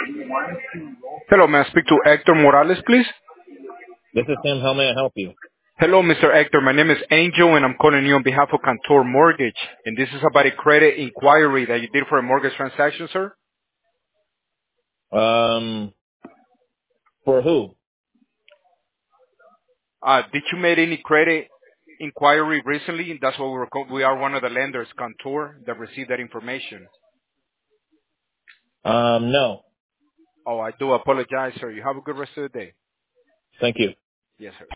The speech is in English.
Hello, may I speak to Hector Morales, please? This is Tim. How may I help you? Hello, Mr. Hector. My name is Angel, and I'm calling you on behalf of Cantor Mortgage. And this is about a credit inquiry that you did for a mortgage transaction, sir. For who? Did you make any credit inquiry recently? That's what we are one of the lenders, Cantor, that received that information. No. Oh, I do apologize, sir. You have a good rest of the day. Thank you. Yes, sir.